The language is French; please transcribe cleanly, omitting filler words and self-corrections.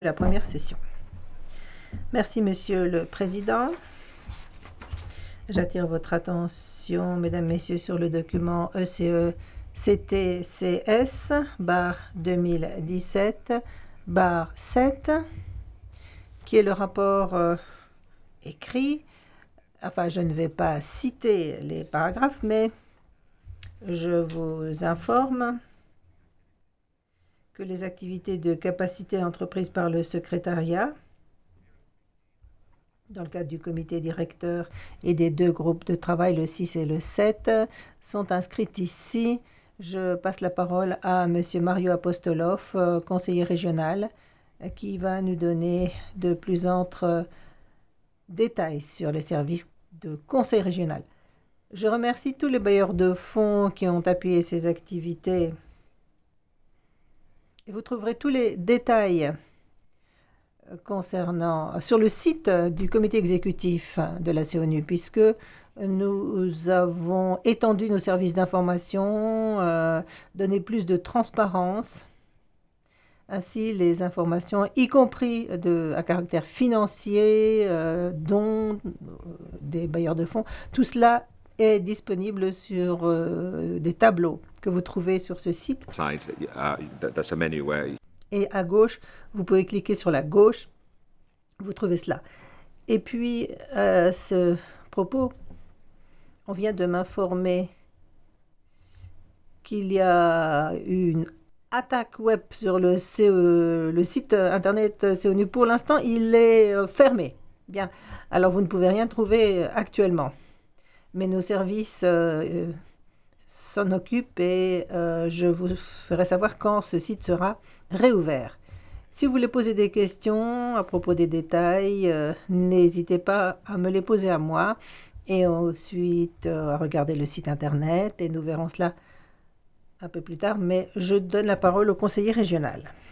La première session. Merci, Monsieur le Président. J'attire votre attention, Mesdames, Messieurs, sur le document ECE CTCS 2017 7, qui est le rapport écrit. Enfin, je ne vais pas citer les paragraphes, mais je vous informe que les activités de capacité entreprises par le secrétariat, dans le cadre du comité directeur et des deux groupes de travail, le 6 et le 7, sont inscrites ici. Je passe la parole à Monsieur Mario Apostolov, conseiller régional, qui va nous donner de plus amples détails sur les services de conseil régional. Je remercie tous les bailleurs de fonds qui ont appuyé ces activités. Et vous trouverez tous les détails sur le site du comité exécutif de la CONU, puisque nous avons étendu nos services d'information, donné plus de transparence. Ainsi, les informations, y compris à caractère financier, dont des bailleurs de fonds, tout cela est disponible sur des tableaux que vous trouvez sur ce site. Et à gauche, vous pouvez cliquer sur la gauche, vous trouvez cela. Et puis, à ce propos, on vient de m'informer qu'il y a une attaque web sur le site internet CONU. Pour l'instant, il est fermé. Bien, alors vous ne pouvez rien trouver actuellement. Mais nos services s'en occupent et je vous ferai savoir quand ce site sera réouvert. Si vous voulez poser des questions à propos des détails, n'hésitez pas à me les poser à moi et ensuite à regarder le site internet et nous verrons cela un peu plus tard, mais je donne la parole au conseiller régional.